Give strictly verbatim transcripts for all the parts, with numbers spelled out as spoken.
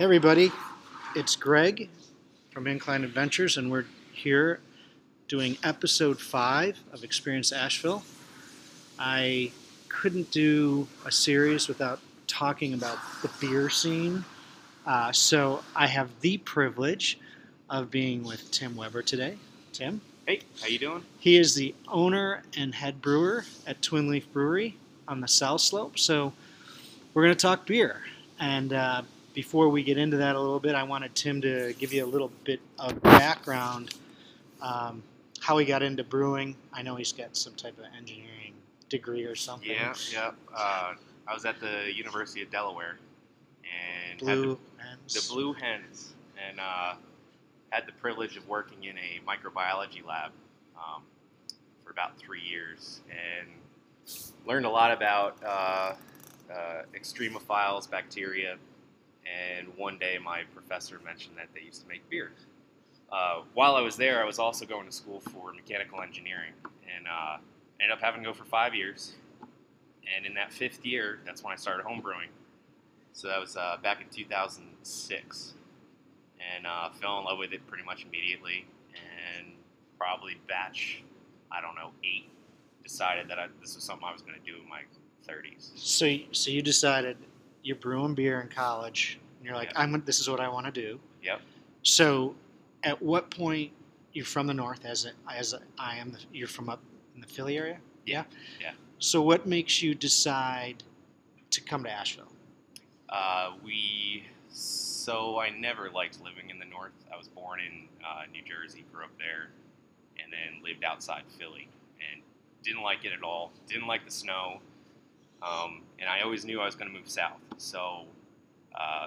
Hey everybody, it's Greg from Incline Adventures, and we're here doing episode five of Experience Asheville. I couldn't do a series without talking about the beer scene, uh, so I have the privilege of being with Tim Weber today. Tim? Hey, how you doing? He is the owner and head brewer at Twin Leaf Brewery on the South Slope, so we're going to talk beer. And uh, before we get into that a little bit, I wanted Tim to give you a little bit of background, um, how he got into brewing. I know he's got some type of engineering degree or something. Yeah, yeah. Uh, I was at the University of Delaware and Blue had the, Hens. the Blue Hens, and uh, had the privilege of working in a microbiology lab um, for about three years, and learned a lot about uh, uh, extremophiles, bacteria. And one day my professor mentioned that they used to make beer. Uh, while I was there, I was also going to school for mechanical engineering, and uh, ended up having to go for five years. And in that fifth year, that's when I started home brewing. So that was uh, back in two thousand six, and uh, fell in love with it pretty much immediately. And probably batch, I don't know, eight, decided that I, this was something I was going to do in my thirties. So, y- so you decided you're brewing beer in college, and you're like, Yeah. I'm. This is what I want to do. Yep. So, at what point you're from the north, as it, as I am? The, you're from up in the Philly area. Yeah. Yeah. So, what makes you decide to come to Asheville? Uh, we, so I never liked living in the north. I was born in uh, New Jersey, grew up there, and then lived outside Philly, and didn't like it at all. Didn't like the snow, um, and I always knew I was going to move south. So uh,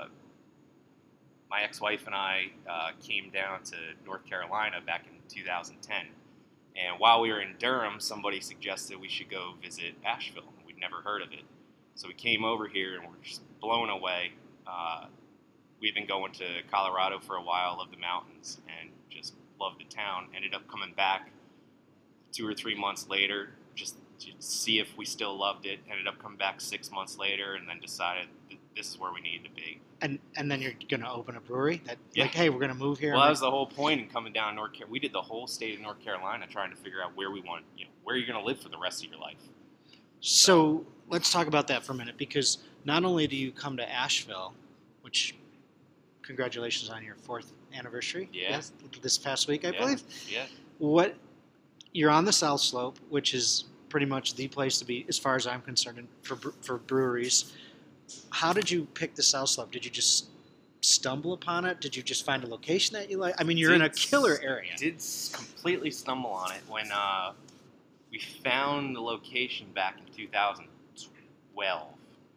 my ex-wife and I uh, came down to North Carolina back in two thousand ten, and while we were in Durham, somebody suggested we should go visit Asheville. We'd never heard of it. So we came over here and we're just blown away. Uh, we've been going to Colorado for a while, loved the mountains, and just loved the town. Ended up coming back two or three months later just to see if we still loved it. Ended up coming back six months later and then decided that this is where we needed to be. And and then you're going to open a brewery. That Yeah. like, hey, we're going to move here. Well, that and was the whole point in coming down North Carolina. We did the whole state of North Carolina trying to figure out where we want, you know, where you're going to live for the rest of your life. So let's talk about that for a minute, because not only do you come to Asheville, which congratulations on your fourth anniversary. Yeah. Yes, this past week, I Yeah. believe. Yeah. What you're on the South Slope, which is pretty much the place to be, as far as I'm concerned, for bre- for breweries. How did you pick the South Slope? Did you just stumble upon it? Did you just find a location that you like? I mean, you're in a Did- killer area. Did s- completely stumble on it when uh, we found the location back in two thousand twelve,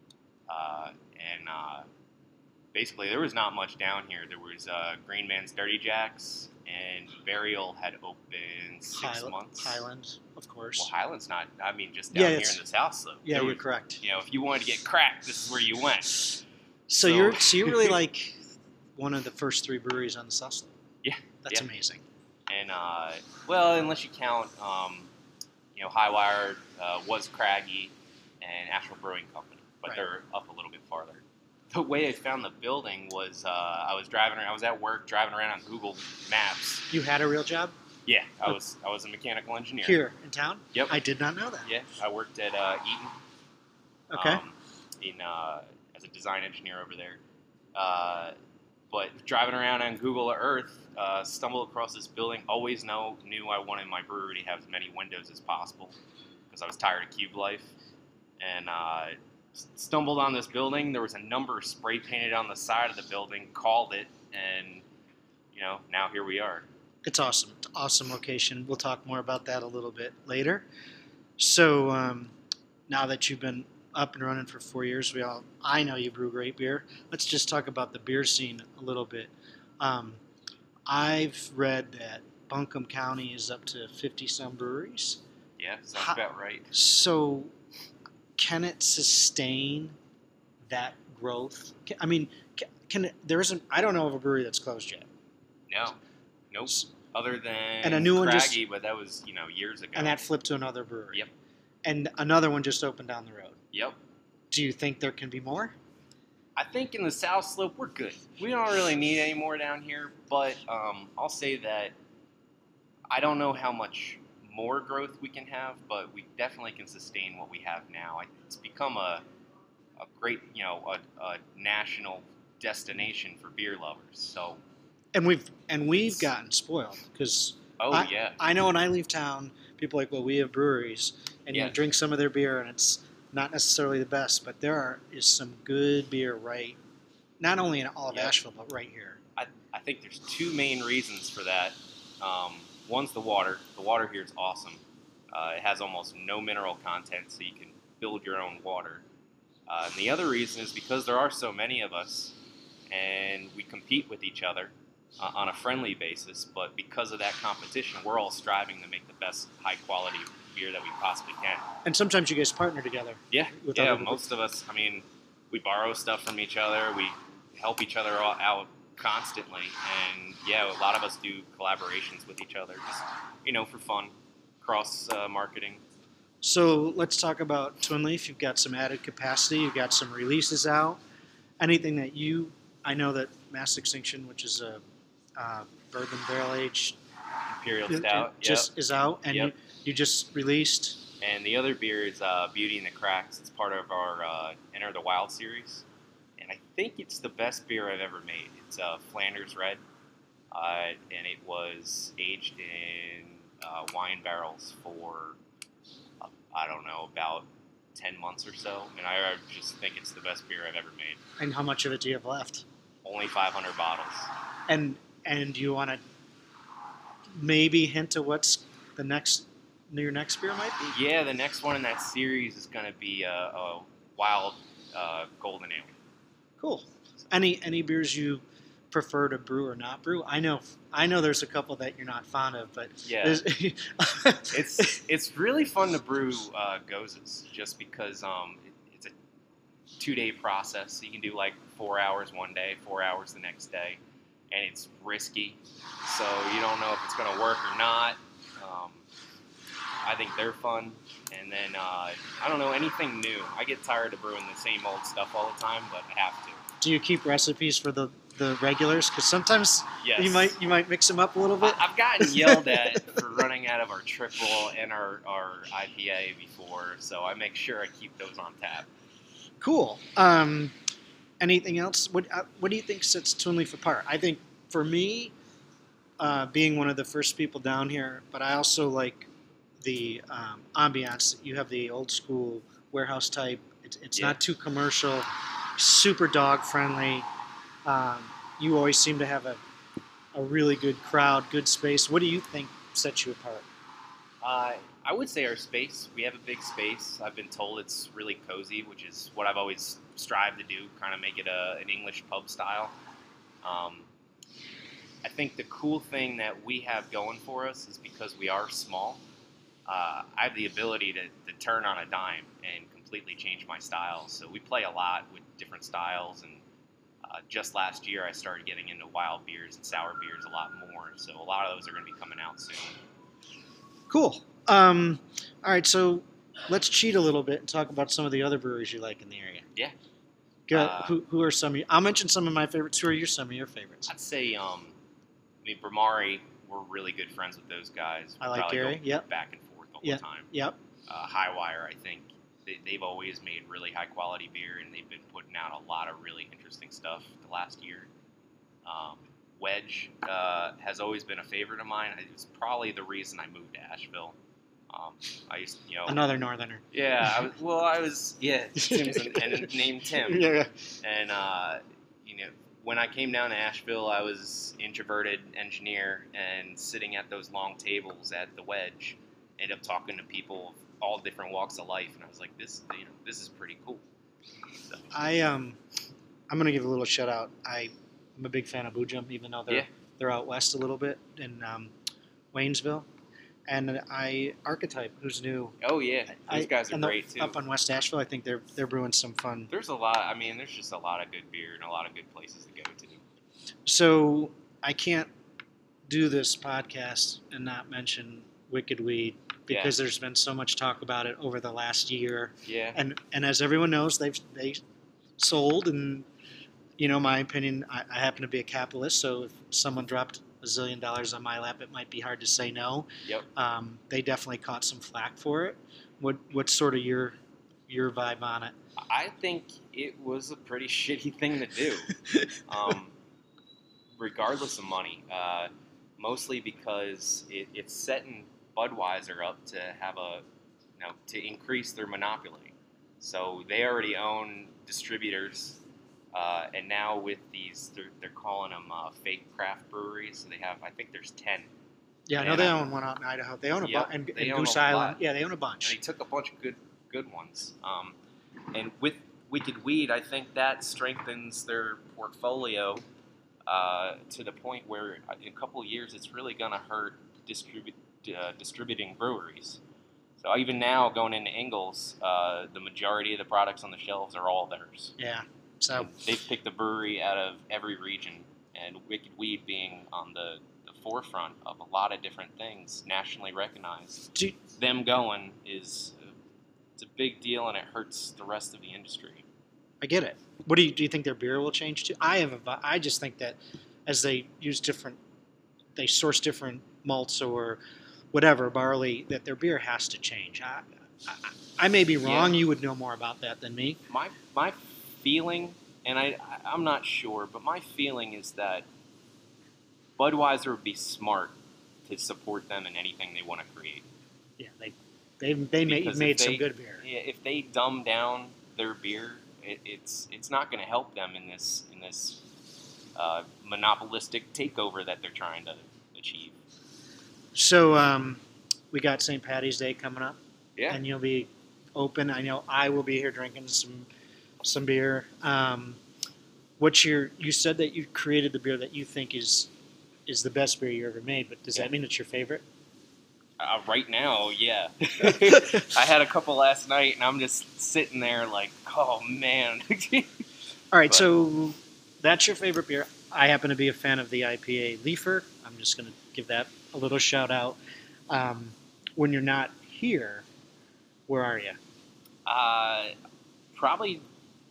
uh, and uh, basically there was not much down here. There was uh, Green Man's Dirty Jacks, and Burial had opened six Highla- months. Highlands, of course. Well, Highland's not. I mean, just Yeah, down here it's- in the South Slope. yeah, There you're was- correct. You know, if you wanted to get cracked, this is where you went. So, So- you're so you're really like one of the first three breweries on the South Slope. Yeah, That's yeah. amazing. And uh, well, unless you count, um, you know, Highwire uh, was Craggy and Asheville Brewing Company, but Right. they're up a little bit farther. The way I found the building was uh, I was driving around. I was at work driving around on Google Maps. You had a real job Yeah, I was I was a mechanical engineer. here in town? Yep. I did not know that. Yeah, I worked at uh, Eaton. Okay. Um, in uh, as a design engineer over there. Uh, but driving around on Google Earth, uh, stumbled across this building. Always know knew I wanted my brewery to have as many windows as possible because I was tired of cube life. And uh, s- stumbled on this building. There was a number spray painted on the side of the building. Called it, and you know now here we are. It's awesome. It's an awesome location. We'll talk more about that a little bit later. So um, now that you've been up and running for four years, we all I know you brew great beer. Let's just talk about the beer scene a little bit. Um, I've read that Buncombe County is up to fifty some breweries. Yeah, sounds How- about right. So can it sustain that growth? Ca- I mean, ca- can it, there isn't. I don't know of a brewery that's closed yet. No, nope. Other than And a new one just- Craggy, but that was you know years ago. And that flipped to another brewery. Yep. And another one just opened down the road. Yep. Do you think there can be more? I think in the South Slope we're good. We don't really need any more down here, but um, I'll say that I don't know how much more growth we can have, but we definitely can sustain what we have now. It's become a a great, you know, a, a national destination for beer lovers. So, And we've and we've gotten spoiled because oh I, yeah, I know when I leave town, people are like, well, we have breweries, and Yeah. you drink some of their beer, and it's not necessarily the best, but there are, is some good beer right, not only in all of Yeah. Asheville, but right here. I, I think there's two main reasons for that. Um, one's the water. The water here is awesome. Uh, it has almost no mineral content, so you can build your own water. Uh, and the other reason is because there are so many of us, and we compete with each other uh, on a friendly basis. But because of that competition, we're all striving to make the best high-quality beer that we possibly can. And sometimes you guys partner together. Yeah, With yeah. other- Most of us, I mean, we borrow stuff from each other. We help each other all out constantly, and yeah, a lot of us do collaborations with each other, just you know, for fun, cross uh, marketing. So let's talk about Twin Leaf. You've got some added capacity. You've got some releases out. Anything that you, I know that Mass Extinction, which is a uh, bourbon barrel aged, Imperial Stout, just is out, and Yep. you, you just released. yep. And the other beer is uh, Beauty in the Cracks. It's part of our uh, Enter the Wild series, and I think it's the best beer I've ever made. It's uh, Flanders Red, uh, and it was aged in uh, wine barrels for uh, I don't know, about ten months or so, and I, I just think it's the best beer I've ever made. And how much of it do you have left? Only five hundred bottles. And and you want to maybe hint to what's the next your next beer might be? Yeah, the next one in that series is going to be a, a wild uh, golden ale. Cool. Any any beers you prefer to brew or not brew? I know I know there's a couple that you're not fond of, but Yeah. there's- It's it's really fun to brew uh, gozes just because um, it, it's a two-day process. So you can do like four hours one day, four hours the next day, and it's risky. So you don't know if it's going to work or not. Um, I think they're fun. And then, uh, I don't know, anything new. I get tired of brewing the same old stuff all the time, but I have to. do you keep recipes for the, the regulars? Because sometimes Yes. you might you might mix them up a little bit. I- I've gotten yelled at for running out of our triple and our, our I P A before, so I make sure I keep those on tap. Cool. Um, anything else? What uh, what do you think sets Twin Leaf apart? I think for me, uh, being one of the first people down here, but I also like the um, ambiance. You have the old school warehouse type. It's, it's Yeah. not too commercial. Super dog friendly. Um, you always seem to have a a really good crowd, good space. What do you think sets you apart? Uh, I would say our space. We have a big space. I've been told it's really cozy, which is what I've always strived to do, kind of make it a, an English pub style. Um, I think the cool thing that we have going for us is because we are small, uh, I have the ability to, to turn on a dime and completely change my style. So we play a lot with different styles, and uh, just last year I started getting into wild beers and sour beers a lot more. So a lot of those are going to be coming out soon. Cool. Um, all right, so let's cheat a little bit and talk about some of the other breweries you like in the area. Yeah. Go, Uh, who, who are some of you? I'll mention some of my favorites. Who are your, some of your favorites? I'd say, um, I mean, Bramari, we're really good friends with those guys. We I like probably Gary, go yep. back and forth all Yep. the time. Yep. Uh, Highwire, I think they, they've always made really high quality beer, and they've been putting out a lot of really interesting stuff the last year. Um, Wedge uh, has always been a favorite of mine. It's probably the reason I moved to Asheville. Um, I used, you know, Another northerner. yeah. I was, well, I was, yeah. Tim's an, and named Tim. Yeah. And, uh, you know, when I came down to Asheville, I was introverted engineer and sitting at those long tables at the Wedge, ended up talking to people of all different walks of life, and I was like, this, you know, this is pretty cool. So, I um, I'm gonna give a little shout out. I I'm a big fan of Boo Jump, even though they're Yeah. they're out west a little bit in um, Waynesville, and I Archetype, who's new. oh yeah, those I, guys are and the- great too. Up on West Asheville, I think they're they're brewing some fun. There's a lot. I mean, there's just a lot of good beer and a lot of good places to go to. So I can't do this podcast and not mention Wicked Weed because there's been so much talk about it over the last year. Yeah. And and as everyone knows, they've they sold and you know, my opinion, I, I happen to be a capitalist, so if someone dropped a zillion dollars on my lap, it might be hard to say no. Yep. Um, they definitely caught some flack for it. What what's sort of your your vibe on it? I think it was a pretty shitty thing to do, um, regardless of money. Uh, mostly because it, it's setting Budweiser up to have a, you know, to increase their monopoly. So they already own distributors, uh, and now with these, they're, they're calling them uh, fake craft breweries. So they have, I think there's ten. Yeah, I know And they I- own one out in Idaho. They own a Yep, bunch, and, they and own Goose a Island. lot. Yeah, they own a And they bunch. took a bunch of good good ones. Um, and with Wicked Weed, I think that strengthens their portfolio uh, to the point where in a couple of years it's really going to hurt distribute, uh, distributing breweries. So even now, going into Ingles, uh, the majority of the products on the shelves are all theirs. Yeah. So And they've picked a brewery out of every region, and Wicked Weed being on the, the forefront of a lot of different things, nationally recognized. do, Them going is uh, it's a big deal, and it hurts the rest of the industry. I get it. What do you do? You think their beer will change too? I have a. vi- I just think that as they use different, they source different malts or whatever barley, that their beer has to change. I, I, I may be wrong. Yeah. You would know more about that than me. My my feeling, and I I- I'm not sure, but my feeling is that Budweiser would be smart to support them in anything they want to create. Yeah, they they they made, Because if made some they- good beer. Yeah, if they dumb down their beer, it, it's it's not going to help them in this in this uh, monopolistic takeover that they're trying to achieve. So um, we got Saint Patty's Day coming up, Yeah. and you'll be open. I know I will be here drinking some some beer. Um, what's your? You said that you created the beer that you think is is the best beer you ever made, but does Yeah. that mean it's your favorite? Uh, right now, yeah. I had a couple last night, and I'm just sitting there like, oh man. All right, But- so that's your favorite beer. I happen to be a fan of the I P A Leafer. I'm just going to give that a little shout out. Um, when you're not here, where are you? uh, probably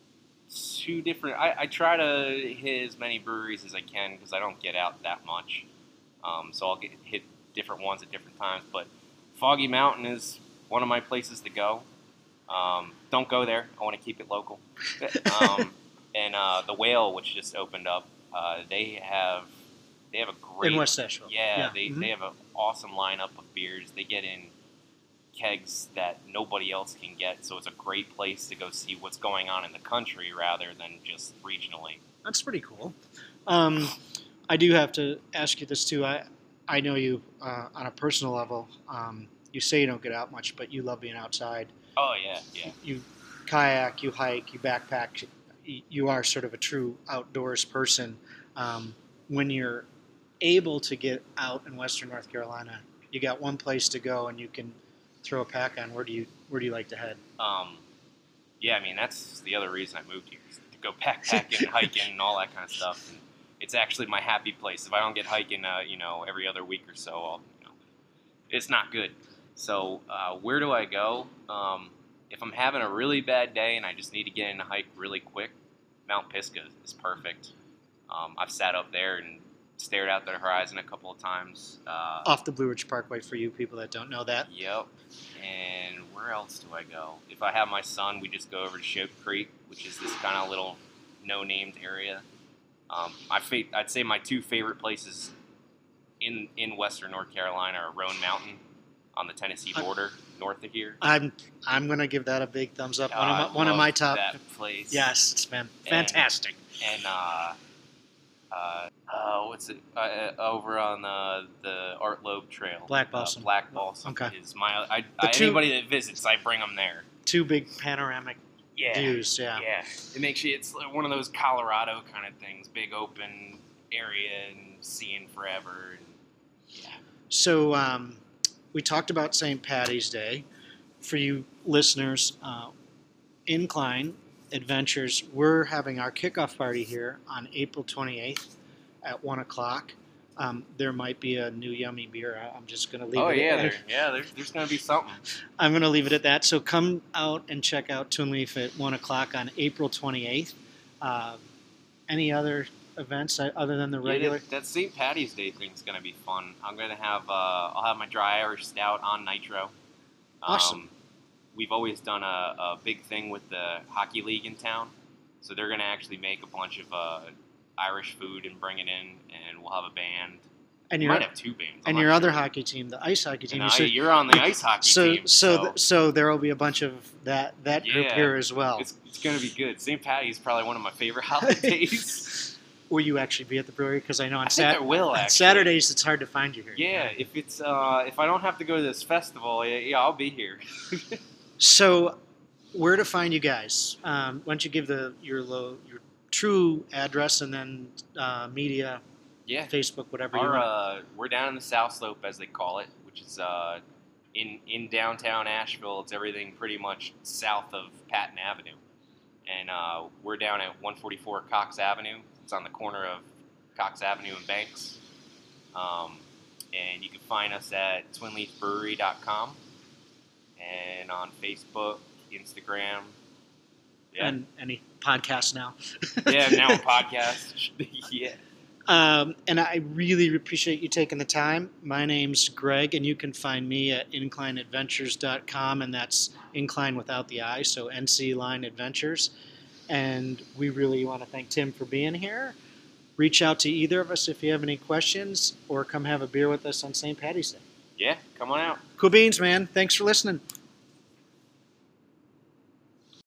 two different. I, I try to hit as many breweries as I can because I don't get out that much. Um, so I'll get hit different ones at different times. But Foggy Mountain is one of my places to go. Um, don't go there. I want to keep it local. Um, and uh, the Whale, which just opened up, uh, they have they have a great In West Asheville. Yeah, they, mhm. they have an awesome lineup of beers. They get in kegs that nobody else can get, so it's a great place to go see what's going on in the country rather than just regionally. That's pretty cool. Um, I do have to ask you this too. I I know you uh, on a personal level. Um, you say you don't get out much, but you love being outside. Oh yeah, yeah. You kayak, you hike, you backpack. y- You are sort of a true outdoors person. Um, when you're able to get out in Western North Carolina, you got one place to go, and you can throw a pack on. Where do you Where do you like to head? Um, yeah, I mean that's the other reason I moved here, is to go backpacking, hiking, and all that kind of stuff. And it's actually my happy place. If I don't get hiking, uh, you know, every other week or so, I'll, you know, it's not good. So uh, where do I go? Um, if I'm having a really bad day and I just need to get in a hike really quick, Mount Pisgah is perfect. Um, I've sat up there and stared out the horizon a couple of times. Uh, Off the Blue Ridge Parkway for you people that don't know that. Yep. And where else do I go? If I have my son, we just go over to Shope Creek, which is this kind of little no-named area. Um, I fa- I'd say my two favorite places in in Western North Carolina are Roan Mountain on the Tennessee I- border, north of here. I'm I'm gonna give that a big thumbs up. One of I my, one of love my top. that place. Yes, it's been fantastic. And uh, uh, uh, what's it uh, uh, over on uh, the Art Loeb Trail? Black Uh, Balsam. Black Balsam Okay. is my. I, The I, two- anybody that visits, I bring them there. Two big panoramic Yeah. views. Yeah. Yeah, it makes you. It's like one of those Colorado kind of things, big open area and seeing forever. And, yeah. So um, we talked about Saint Patty's Day. For you listeners, uh, Incline Adventures, we're having our kickoff party here on April twenty-eighth at one o'clock. Um, there might be a new yummy beer. I- I'm just going to leave Oh it yeah, at there, yeah. There's there's gonna be something. I'm going to leave it at that. So come out and check out Twin Leaf at one o'clock on April twenty-eighth. Uh, any other events uh, other than the Yeah, regular? that, that Saint Patty's Day thing's gonna be fun. I'm gonna have uh, I'll have my dry Irish stout on nitro. Um, Awesome. We've always done a, a big thing with the hockey league in town, so they're gonna actually make a bunch of uh, Irish food and bring it in, and we'll have a band. And We your might have two bands. I'm and not your other sure. hockey team, the ice hockey team. And you I, said- you're on the ice hockey so team. so So, th- so there will be a bunch of that that group Yeah. here as well. it's, it's gonna be good. Saint Patty's is probably one of my favorite holidays. Will you actually be at the brewery? Because I know on, I think I Sat- will on actually. Saturdays it's hard to find you here. Yeah, if it's uh, if I don't have to go to this festival, yeah, yeah I'll be here. So, where to find you guys? Um, why don't you give the your lo, your true address and then uh, media, Yeah, Facebook, whatever you our want. uh, we're down in the South Slope, as they call it, which is uh, in in downtown Asheville. It's everything pretty much south of Patton Avenue, and uh, we're down at one forty-four Cox Avenue. It's on the corner of Cox Avenue and Banks. Um, and you can find us at twin leaf brewery dot com and on Facebook, Instagram. Yeah, And any podcasts now. yeah. Now a podcast. Yeah. Um, and I really appreciate you taking the time. My name's Greg, and you can find me at incline adventures dot com, and that's incline without the I, so N C Line Adventures. And we really want to thank Tim for being here. Reach out to either of us if you have any questions, or come have a beer with us on Saint Patty's Day. Yeah, come on out. Cool beans, man. Thanks for listening.